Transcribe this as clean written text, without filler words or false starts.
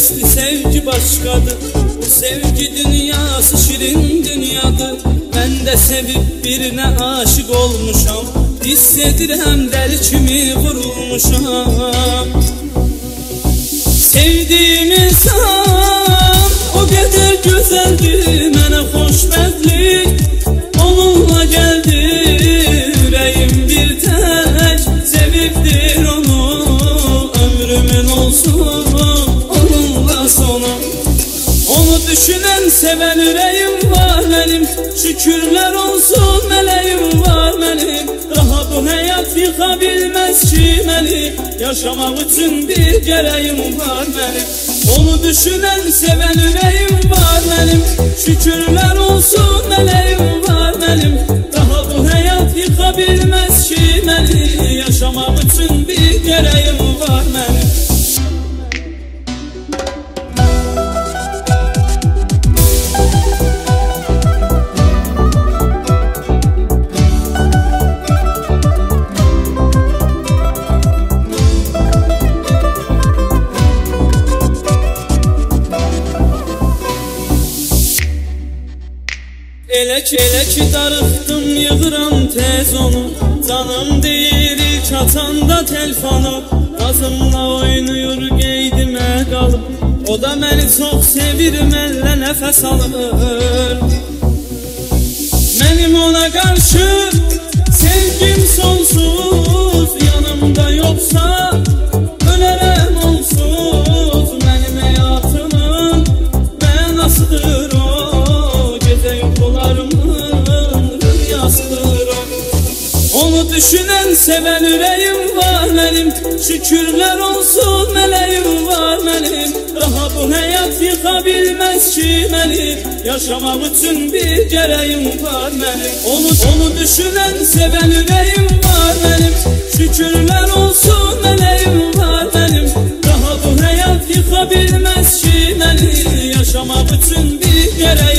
geçti, sevgi başkadır. Bu sevgi dünyası şirin dünyadır. Ben de sevip birine aşık olmuşam. Hissedirəm deli kimi vurulmuşam. Sevdiğim insan o kadar güzeldi, mənə xoşbəxtlik onunla geldi. Yüreğim bir tek sevibdir onu, ömrümün olsun onunla sonu. Onu düşünen seven yüreğim var benim, şükürler olsun meleğim var benim. Daha bu hayat yıka bilmez ki beni, yaşamak için bir gereğim var benim. Onu düşünen seven yüreğim var benim, şükürler olsun meleğim var benim. Daha bu hayat yıka bilmez ki beni, yaşamak için bir gereğim var benim. Elə ki darıxdım, yığıram tez onu. Canım deyir ilk açanda telefonu. Qazımla oynuyur qeydimə qalıb. O da məni çox sevir, mənlə nəfəs alır. Mənim ona qarşı sevgim sonsuz. Yanımda yoxsa ölərəm onsuz. Mənim həyatımın mənasıdır o. Onu düşünen seven yüreğim var benim, şükürler olsun meleğim var benim. Daha bu hayat yıka bilmez ki beni, yaşamak için bir gereğim var benim. Onu düşünen seven yüreğim var benim, şükürler olsun meleğim var benim. Daha bu hayat yıka bilmez ki beni, yaşamak için bir gereğim